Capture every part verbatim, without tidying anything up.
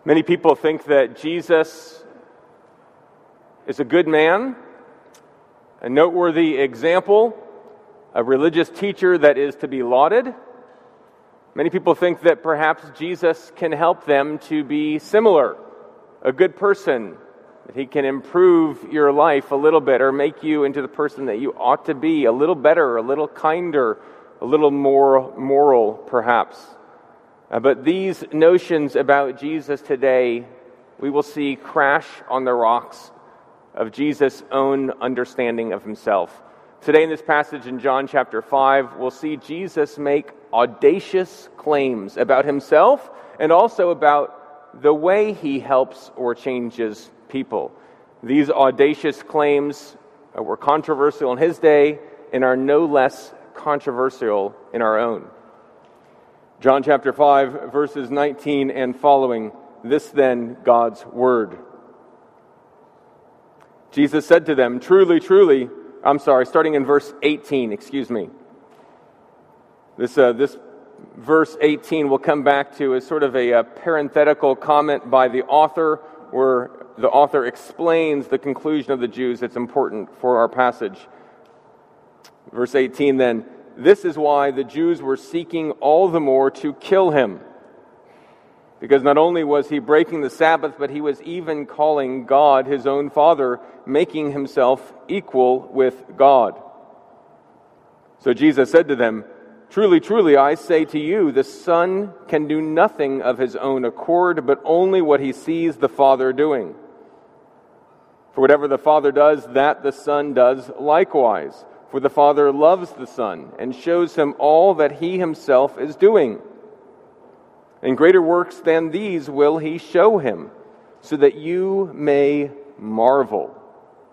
Many people think that Jesus is a good man, a noteworthy example, a religious teacher that is to be lauded. Many people think that perhaps Jesus can help them to be similar, a good person, that he can improve your life a little bit or make you into the person that you ought to be, a little better, a little kinder, a little more moral, perhaps. Uh, but these notions about Jesus today, we will see crash on the rocks of Jesus' own understanding of himself. Today in this passage in John chapter five, we'll see Jesus make audacious claims about himself and also about the way he helps or changes people. These audacious claims uh, were controversial in his day and are no less controversial in our own. John chapter five, verses nineteen and following. This then, God's word. Jesus said to them, truly, truly, I'm sorry, starting in verse eighteen, excuse me. This uh, this verse eighteen we'll come back to as sort of a, a parenthetical comment by the author, where the author explains the conclusion of the Jews that's important for our passage. Verse eighteen then, this is why the Jews were seeking all the more to kill him. Because not only was he breaking the Sabbath, but he was even calling God his own Father, making himself equal with God. So Jesus said to them, truly, truly, I say to you, the Son can do nothing of his own accord, but only what he sees the Father doing. For whatever the Father does, that the Son does likewise. For the Father loves the Son and shows him all that he himself is doing. And greater works than these will he show him, so that you may marvel.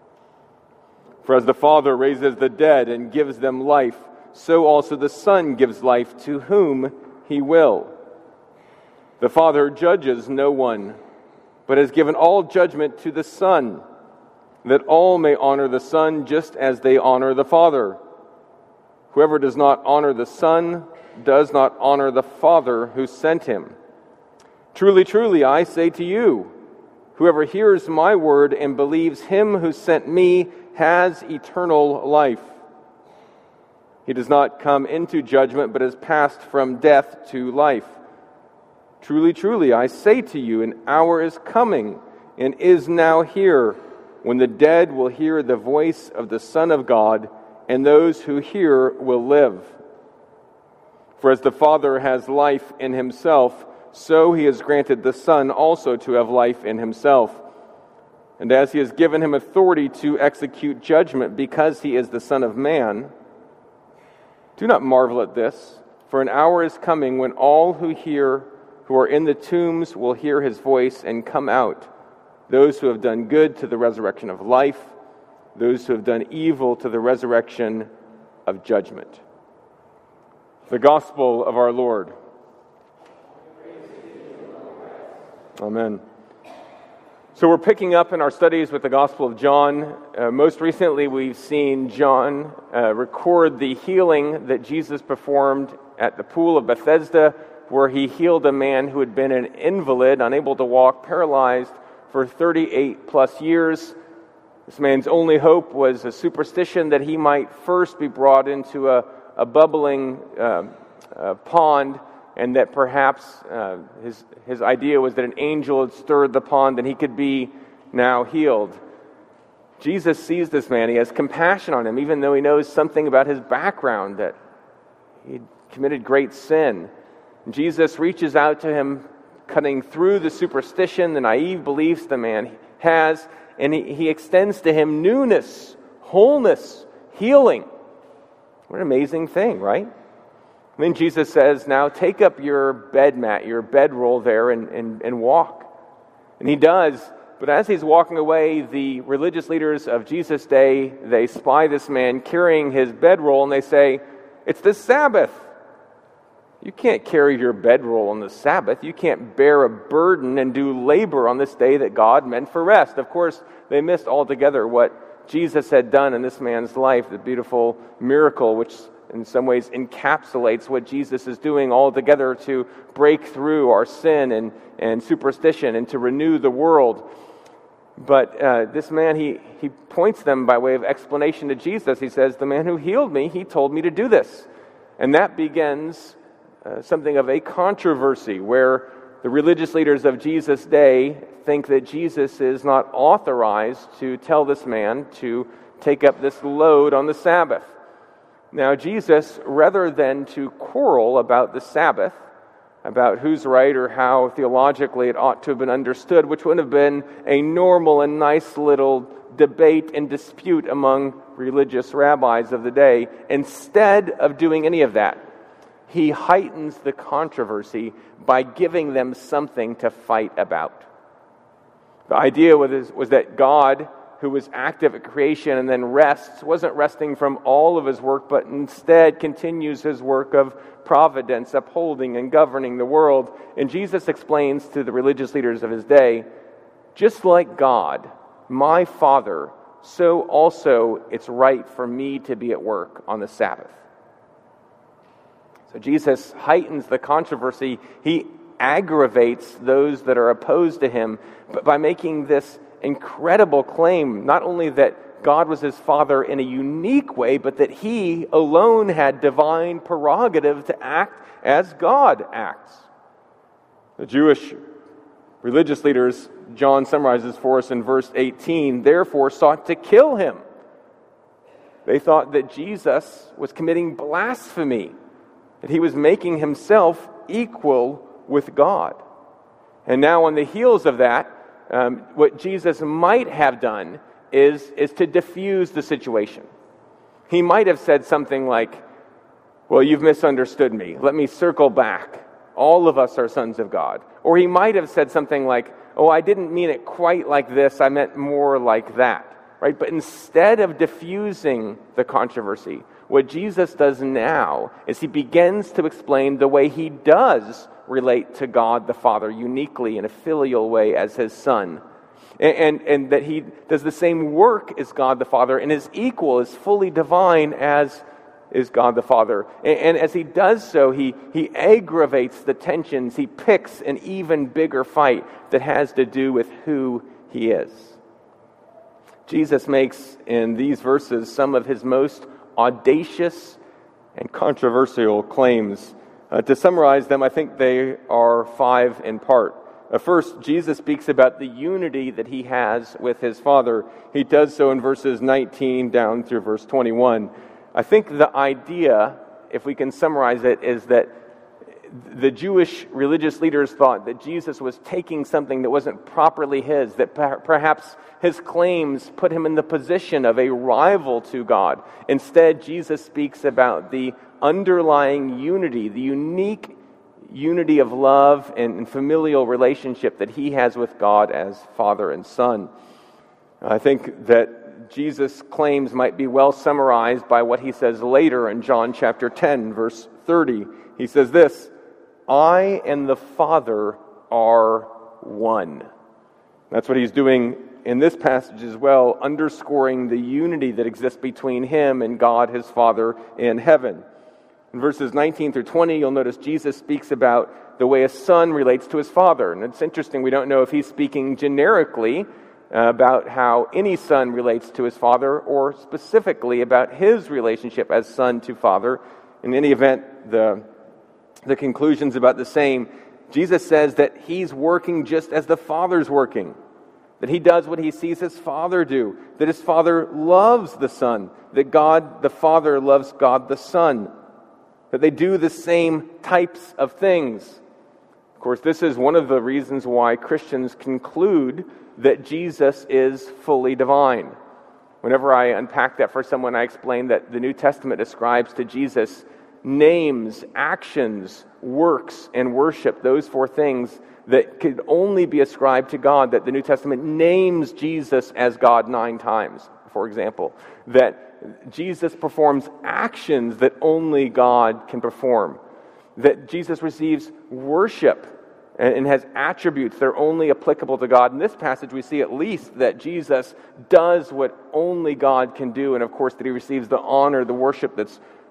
For as the Father raises the dead and gives them life, so also the Son gives life to whom he will. The Father judges no one, but has given all judgment to the Son, that all may honor the Son just as they honor the Father. Whoever does not honor the Son does not honor the Father who sent him. Truly, truly, I say to you, whoever hears my word and believes him who sent me has eternal life. He does not come into judgment, but has passed from death to life. Truly, truly, I say to you, an hour is coming and is now here, when the dead will hear the voice of the Son of God, and those who hear will live. For as the Father has life in himself, so he has granted the Son also to have life in himself. And as he has given him authority to execute judgment, because he is the Son of Man, do not marvel at this, for an hour is coming when all who hear, who are in the tombs, will hear his voice and come out. Those who have done good to the resurrection of life, those who have done evil to the resurrection of judgment. The gospel of our Lord. Amen. So we're picking up in our studies with the Gospel of John. Uh, most recently, we've seen John uh, record the healing that Jesus performed at the pool of Bethesda, where he healed a man who had been an invalid, unable to walk, paralyzed for thirty-eight plus years. This man's only hope was a superstition that he might first be brought into a, a bubbling uh, uh, pond, and that perhaps uh, his, his idea was that an angel had stirred the pond and he could be now healed. Jesus sees this man. He has compassion on him, even though he knows something about his background, that he committed great sin. And Jesus reaches out to him, cutting through the superstition, the naive beliefs the man has, and he, he extends to him newness, wholeness, healing. What an amazing thing, right? And then Jesus says, now take up your bed mat, your bedroll there, and, and, and walk. And he does, but as he's walking away, the religious leaders of Jesus' day, they spy this man carrying his bedroll, and they say, it's the Sabbath. You can't carry your bedroll on the Sabbath. You can't bear a burden and do labor on this day that God meant for rest. Of course, they missed altogether what Jesus had done in this man's life, the beautiful miracle which in some ways encapsulates what Jesus is doing altogether to break through our sin and, and superstition and to renew the world. But uh, this man, he, he points them by way of explanation to Jesus. He says, the man who healed me, he told me to do this. And that begins uh, something of a controversy where the religious leaders of Jesus' day think that Jesus is not authorized to tell this man to take up this load on the Sabbath. Now, Jesus, rather than to quarrel about the Sabbath, about who's right or how theologically it ought to have been understood, which would have been a normal and nice little debate and dispute among religious rabbis of the day, instead of doing any of that, he heightens the controversy by giving them something to fight about. The idea was, was that God, who was active at creation and then rests, wasn't resting from all of his work, but instead continues his work of providence, upholding and governing the world. And Jesus explains to the religious leaders of his day, just like God, my Father, so also it's right for me to be at work on the Sabbath. So Jesus heightens the controversy. He aggravates those that are opposed to him, but by making this incredible claim, not only that God was his Father in a unique way, but that he alone had divine prerogative to act as God acts. The Jewish religious leaders, John summarizes for us in verse eighteen, therefore sought to kill him. They thought that Jesus was committing blasphemy, that he was making himself equal with God. And now on the heels of that, um, what Jesus might have done is, is to diffuse the situation. He might have said something like, well, you've misunderstood me. Let me circle back. All of us are sons of God. Or he might have said something like, oh, I didn't mean it quite like this. I meant more like that. Right? But instead of diffusing the controversy, what Jesus does now is he begins to explain the way he does relate to God the Father uniquely in a filial way as his Son. And, and, and that he does the same work as God the Father and is equal, is fully divine as is God the Father. And, and as he does so, he, he aggravates the tensions. He picks an even bigger fight that has to do with who he is. Jesus makes in these verses some of his most audacious and controversial claims. Uh, to summarize them, I think they are five in part. Uh, first, Jesus speaks about the unity that he has with his Father. He does so in verses nineteen down through verse twenty-one. I think the idea, if we can summarize it, is that the Jewish religious leaders thought that Jesus was taking something that wasn't properly his, that per- perhaps his claims put him in the position of a rival to God. Instead, Jesus speaks about the underlying unity, the unique unity of love and familial relationship that he has with God as Father and Son. I think that Jesus' claims might be well summarized by what he says later in John chapter ten, verse thirty. He says this, I and the Father are one. That's what he's doing in this passage as well, underscoring the unity that exists between him and God, his Father, in heaven. In verses nineteen through twenty, you'll notice Jesus speaks about the way a son relates to his father. And it's interesting, we don't know if he's speaking generically uh, about how any son relates to his father, or specifically about his relationship as son to father. In any event, the The conclusion's about the same. Jesus says that he's working just as the Father's working, that he does what he sees his Father do, that his Father loves the Son, that God the Father loves God the Son, that they do the same types of things. Of course, this is one of the reasons why Christians conclude that Jesus is fully divine. Whenever I unpack that for someone, I explain that the New Testament ascribes to Jesus names, actions, works, and worship, those four things that could only be ascribed to God, that the New Testament names Jesus as God nine times, for example, that Jesus performs actions that only God can perform, that Jesus receives worship and has attributes that are only applicable to God. In this passage, we see at least that Jesus does what only God can do, and of course that he receives the honor, the worship that's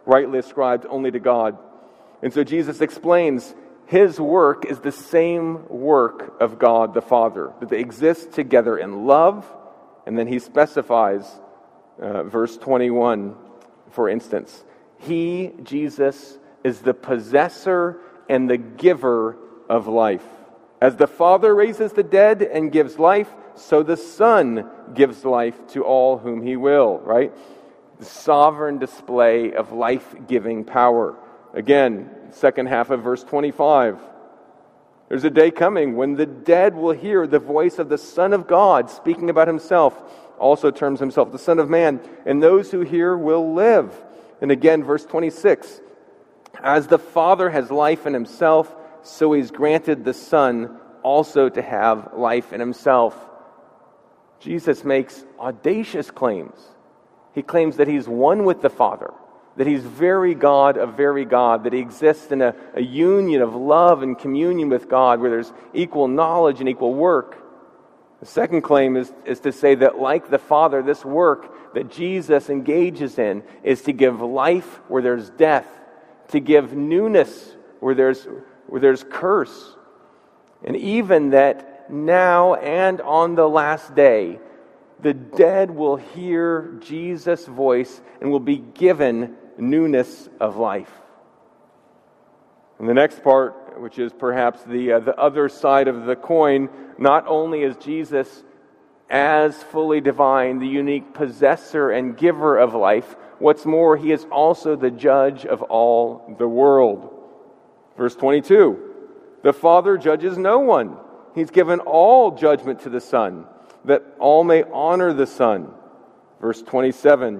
rightly ascribed only to God. And so Jesus explains his work is the same work of God the Father, that they exist together in love. And then he specifies, uh, verse twenty-one, for instance, he, Jesus, is the possessor and the giver of life. As the Father raises the dead and gives life, so the Son gives life to all whom he will, right? The sovereign display of life-giving power. Again, second half of verse twenty-five. There's a day coming when the dead will hear the voice of the Son of God speaking about himself, also terms himself the Son of Man, and those who hear will live. And again, verse twenty-six. As the Father has life in himself, so he's granted the Son also to have life in himself. Jesus makes audacious claims. He claims that he's one with the Father, that he's very God of very God, that he exists in a, a union of love and communion with God where there's equal knowledge and equal work. The second claim is, is to say that like the Father, this work that Jesus engages in is to give life where there's death, to give newness where there's, where there's curse. And even that now and on the last day, the dead will hear Jesus' voice and will be given newness of life. And the next part, which is perhaps the uh, the other side of the coin, not only is Jesus as fully divine, the unique possessor and giver of life, what's more, he is also the judge of all the world. Verse twenty-two, the Father judges no one. He's given all judgment to the Son, that all may honor the Son. Verse twenty-seven,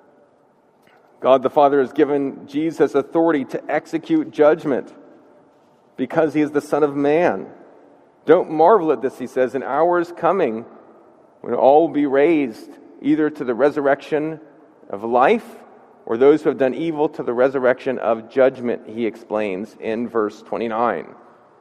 God the Father has given Jesus authority to execute judgment because he is the Son of Man. Don't marvel at this, he says, an hour is coming when all will be raised, either to the resurrection of life or those who have done evil to the resurrection of judgment, he explains in verse twenty-nine.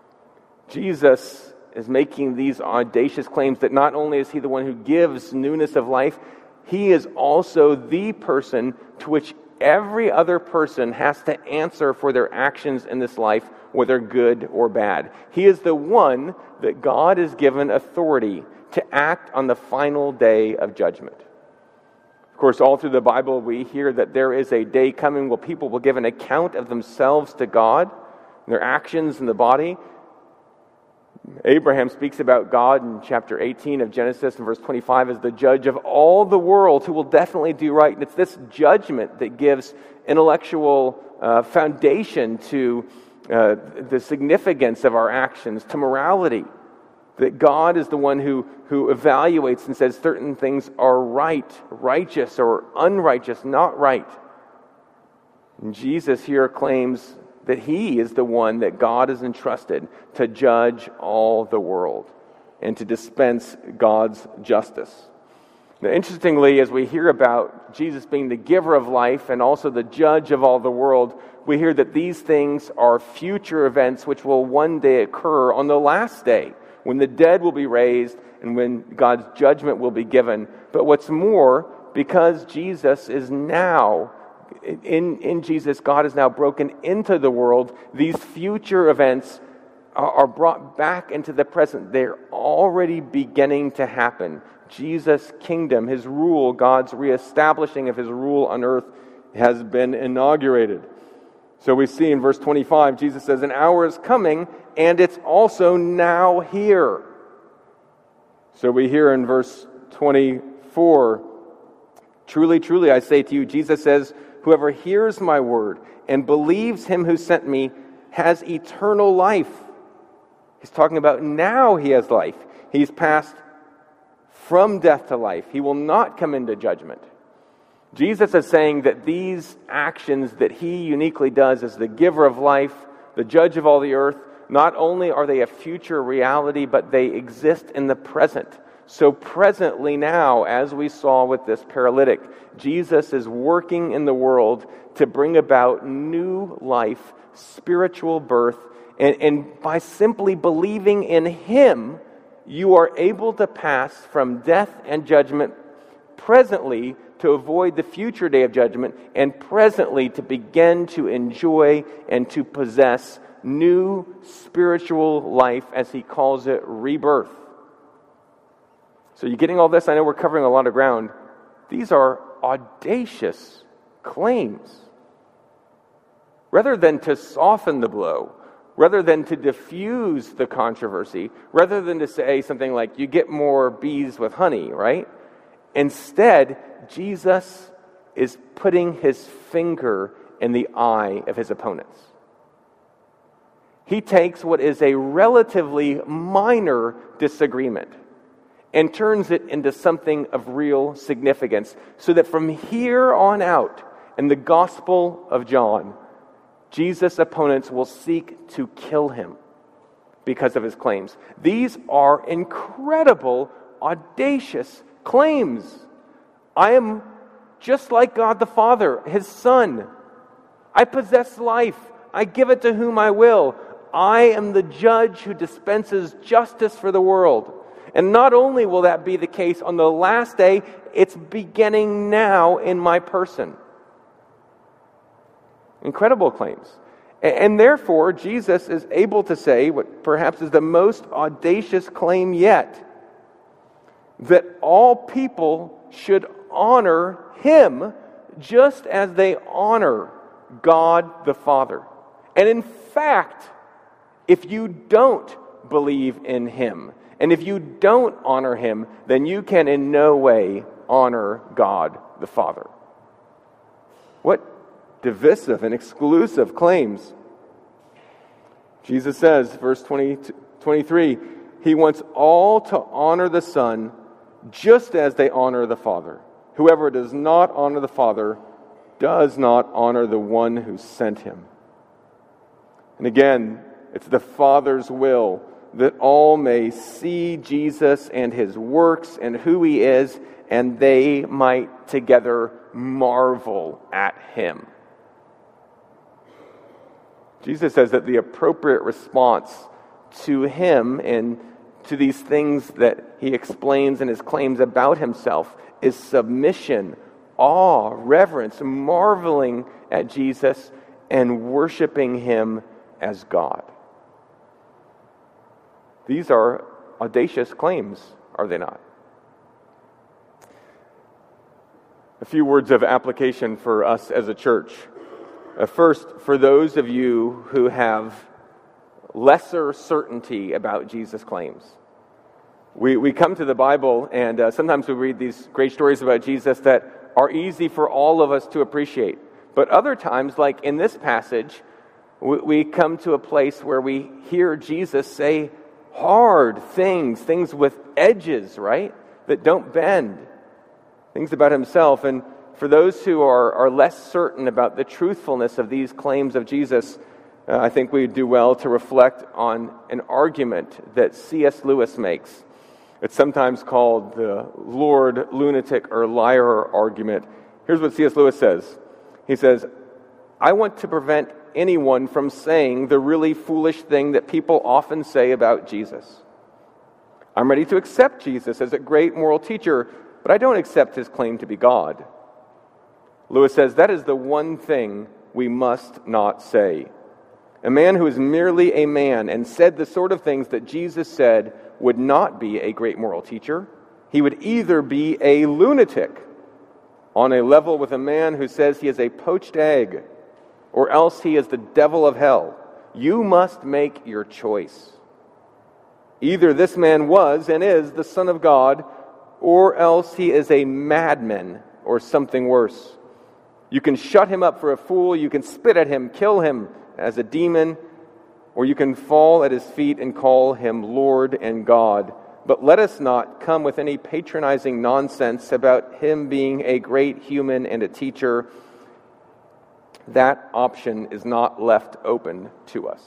Jesus is making these audacious claims that not only is he the one who gives newness of life, he is also the person to which every other person has to answer for their actions in this life, whether good or bad. He is the one that God has given authority to act on the final day of judgment. Of course, all through the Bible, we hear that there is a day coming where people will give an account of themselves to God, their actions in the body. Abraham speaks about God in chapter eighteen of Genesis and verse twenty-five as the judge of all the world who will definitely do right. And it's this judgment that gives intellectual uh, foundation to uh, the significance of our actions, to morality. That God is the one who, who evaluates and says certain things are right, righteous, or unrighteous, not right. And Jesus here claims that he is the one that God has entrusted to judge all the world and to dispense God's justice. Now, interestingly, as we hear about Jesus being the giver of life and also the judge of all the world, we hear that these things are future events which will one day occur on the last day, when the dead will be raised and when God's judgment will be given. But what's more, because Jesus is now In, in Jesus, God has now broken into the world. These future events are, are brought back into the present. They're already beginning to happen. Jesus' kingdom, his rule, God's reestablishing of his rule on earth has been inaugurated. So we see in verse twenty-five, Jesus says, an hour is coming, and it's also now here. So we hear in verse twenty-four, truly, truly, I say to you, Jesus says, whoever hears my word and believes him who sent me has eternal life. He's talking about now he has life. He's passed from death to life. He will not come into judgment. Jesus is saying that these actions that he uniquely does as the giver of life, the judge of all the earth, not only are they a future reality, but they exist in the present. So presently now, as we saw with this paralytic, Jesus is working in the world to bring about new life, spiritual birth, and, and by simply believing in him, you are able to pass from death and judgment presently to avoid the future day of judgment, and presently to begin to enjoy and to possess new spiritual life, as he calls it, rebirth. So you getting all this? I know we're covering a lot of ground. These are audacious claims. Rather than to soften the blow, rather than to diffuse the controversy, rather than to say something like, you get more bees with honey, right? Instead, Jesus is putting his finger in the eye of his opponents. He takes what is a relatively minor disagreement and turns it into something of real significance, so that from here on out, in the Gospel of John, Jesus' opponents will seek to kill him because of his claims. These are incredible, audacious claims. I am just like God the Father, his Son. I possess life. I give it to whom I will. I am the judge who dispenses justice for the world. And not only will that be the case on the last day, it's beginning now in my person. Incredible claims. And therefore, Jesus is able to say what perhaps is the most audacious claim yet, that all people should honor him just as they honor God the Father. And in fact, if you don't believe in him, and if you don't honor him, then you can in no way honor God the Father. What divisive and exclusive claims. Jesus says, verse twenty, twenty-three, he wants all to honor the Son just as they honor the Father. Whoever does not honor the Father does not honor the one who sent him. And again, it's the Father's will that all may see Jesus and his works and who he is, and they might together marvel at him. Jesus says that the appropriate response to him and to these things that he explains in his claims about himself is submission, awe, reverence, marveling at Jesus, and worshiping him as God. These are audacious claims, are they not? A few words of application for us as a church. Uh, first, for those of you who have lesser certainty about Jesus' claims. We we come to the Bible, and uh, sometimes we read these great stories about Jesus that are easy for all of us to appreciate. But other times, like in this passage, we, we come to a place where we hear Jesus say hard things, things with edges, right, that don't bend, things about himself. And for those who are, are less certain about the truthfulness of these claims of Jesus, uh, I think we do well to reflect on an argument that C S Lewis makes. It's sometimes called the Lord, lunatic, or liar argument. Here's what C S Lewis says. He says, I want to prevent anyone from saying the really foolish thing that people often say about Jesus. I'm ready to accept Jesus as a great moral teacher, but I don't accept his claim to be God. Lewis says that is the one thing we must not say. A man who is merely a man and said the sort of things that Jesus said would not be a great moral teacher. He would either be a lunatic on a level with a man who says he is a poached egg, or else he is the devil of hell. You must make your choice. Either this man was and is the Son of God, or else he is a madman or something worse. You can shut him up for a fool, you can spit at him, kill him as a demon, or you can fall at his feet and call him Lord and God. But let us not come with any patronizing nonsense about him being a great human and a teacher. That option is not left open to us.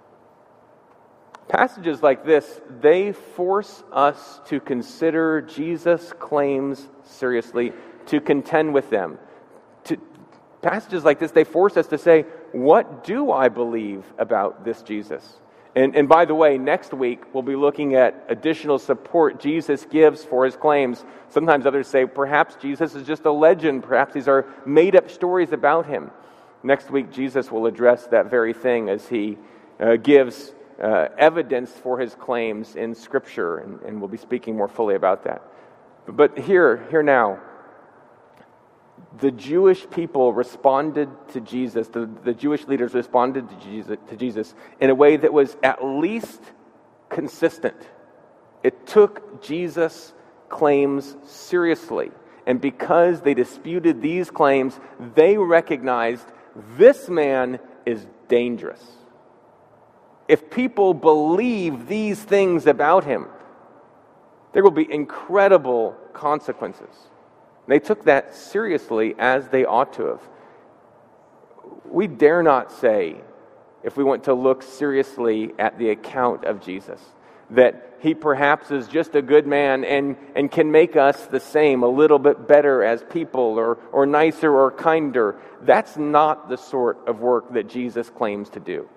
Passages like this, they force us to consider Jesus' claims seriously, to contend with them. To, passages like this, they force us to say, what do I believe about this Jesus? And, and by the way, next week we'll be looking at additional support Jesus gives for his claims. Sometimes others say perhaps Jesus is just a legend. Perhaps these are made-up stories about him. Next week Jesus will address that very thing as he uh, gives uh, evidence for his claims in Scripture, and, and we'll be speaking more fully about that. But here, here now, the Jewish people responded to Jesus, the, the Jewish leaders responded to Jesus, to Jesus in a way that was at least consistent. It took Jesus' claims seriously. And because they disputed these claims, they recognized this man is dangerous. If people believe these things about him, there will be incredible consequences. They took that seriously as they ought to have. We dare not say, if we want to look seriously at the account of Jesus, that he perhaps is just a good man and, and can make us the same, a little bit better as people, or, or nicer or kinder. That's not the sort of work that Jesus claims to do.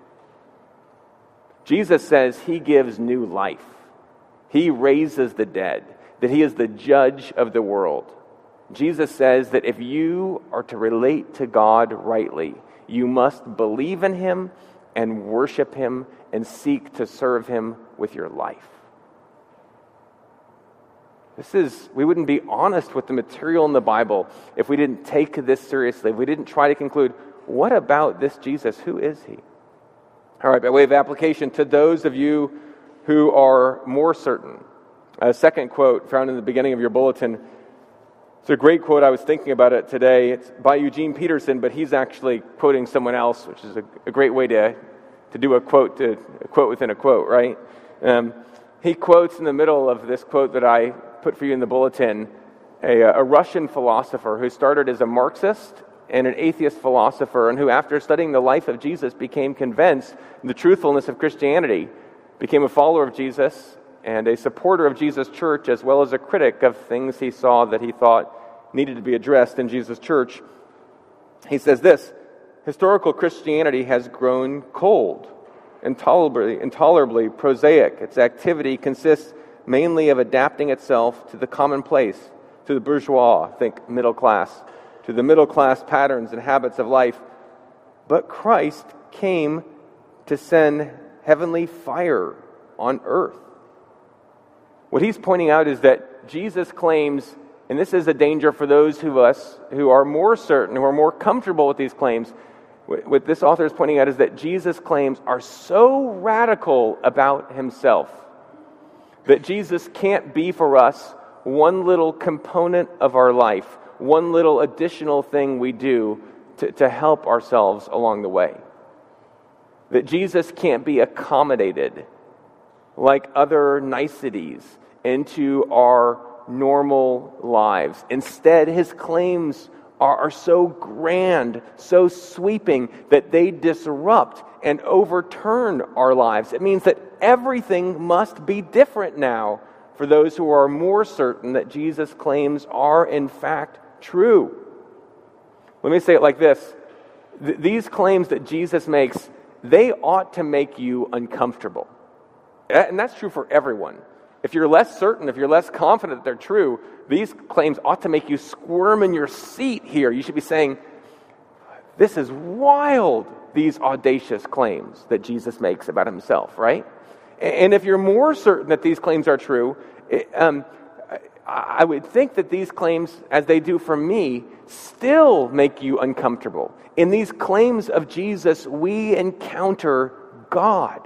Jesus says he gives new life. He raises the dead, that he is the judge of the world. Jesus says that if you are to relate to God rightly, you must believe in him and worship him and seek to serve him with your life. This is, we wouldn't be honest with the material in the Bible if we didn't take this seriously, if we didn't try to conclude, what about this Jesus? Who is he? All right, by way of application, to those of you who are more certain, a second quote found in the beginning of your bulletin. It's a great quote. I was thinking about it today. It's by Eugene Peterson, but he's actually quoting someone else, which is a, a great way to, to do a quote, to a quote within a quote, right? Um, he quotes in the middle of this quote that I put for you in the bulletin, a, a Russian philosopher who started as a Marxist and an atheist philosopher, and who, after studying the life of Jesus, became convinced of the truthfulness of Christianity, became a follower of Jesus, and a supporter of Jesus' church, as well as a critic of things he saw that he thought needed to be addressed in Jesus' church. He says this: historical Christianity has grown cold, intolerably, intolerably prosaic. Its activity consists mainly of adapting itself to the commonplace, to the bourgeois, think middle class, to the middle class patterns and habits of life. But Christ came to send heavenly fire on earth. What he's pointing out is that Jesus claims, and this is a danger for those of us who are more certain, who are more comfortable with these claims, what this author is pointing out is that Jesus' claims are so radical about himself that Jesus can't be for us one little component of our life, one little additional thing we do to, to help ourselves along the way. That Jesus can't be accommodated like other niceties into our normal lives. Instead, his claims are, are so grand, so sweeping, that they disrupt and overturn our lives. It means that everything must be different now for those who are more certain that Jesus' claims are in fact true. Let me say it like this. Th- these claims that Jesus makes, they ought to make you uncomfortable. And that's true for everyone. If you're less certain, if you're less confident that they're true, these claims ought to make you squirm in your seat here. You should be saying, this is wild, these audacious claims that Jesus makes about himself, right? And if you're more certain that these claims are true, it, um, I would think that these claims, as they do for me, still make you uncomfortable. In these claims of Jesus, we encounter God.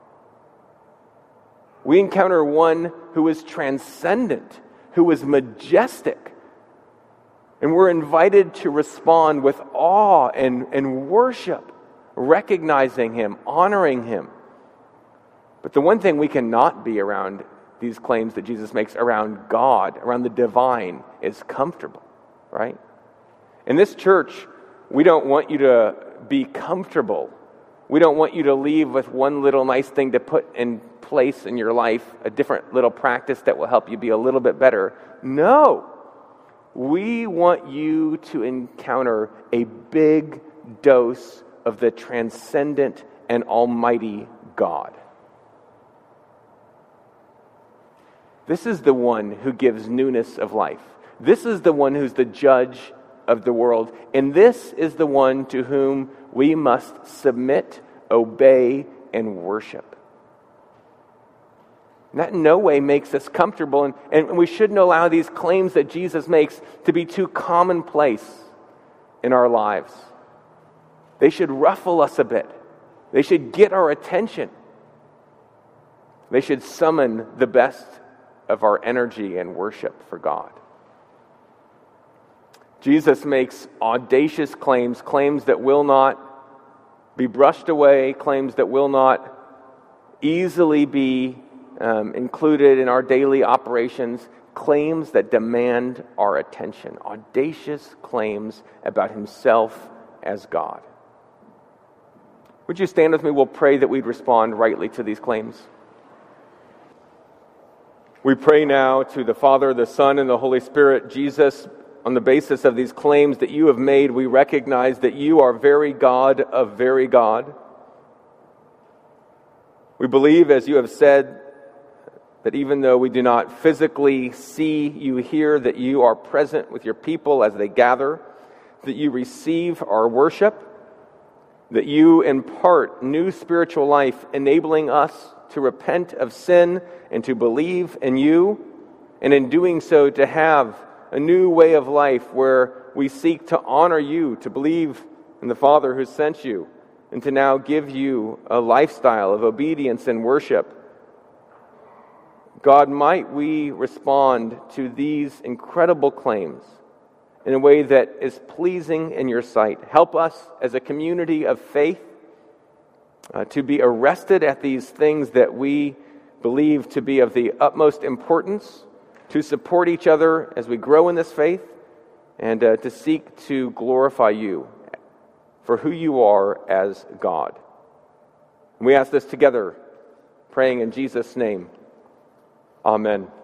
We encounter one who is transcendent, who is majestic. And we're invited to respond with awe and, and worship, recognizing him, honoring him. But the one thing we cannot be around these claims that Jesus makes around God, around the divine, is comfortable, right? In this church, we don't want you to be comfortable. We don't want you to leave with one little nice thing to put in place in your life, a different little practice that will help you be a little bit better. No. We want you to encounter a big dose of the transcendent and almighty God. This is the one who gives newness of life. This is the one who's the judge of the world. And this is the one to whom we must submit, obey, and worship. And that in no way makes us comfortable, and, and we shouldn't allow these claims that Jesus makes to be too commonplace in our lives. They should ruffle us a bit. They should get our attention. They should summon the best of our energy and worship for God. Jesus makes audacious claims, claims that will not be brushed away, claims that will not easily be um, included in our daily operations, claims that demand our attention, audacious claims about himself as God. Would you stand with me? We'll pray that we'd respond rightly to these claims. We pray now to the Father, the Son, and the Holy Spirit. Jesus, on the basis of these claims that you have made, we recognize that you are very God of very God. We believe, as you have said, that even though we do not physically see you here, that you are present with your people as they gather, that you receive our worship, that you impart new spiritual life, enabling us to repent of sin and to believe in you, and in doing so to have a new way of life where we seek to honor you, to believe in the Father who sent you, and to now give you a lifestyle of obedience and worship. God, might we respond to these incredible claims in a way that is pleasing in your sight. Help us as a community of faith uh, to be arrested at these things that we believe to be of the utmost importance, to support each other as we grow in this faith, and uh, to seek to glorify you for who you are as God. And we ask this together, praying in Jesus' name. Amen.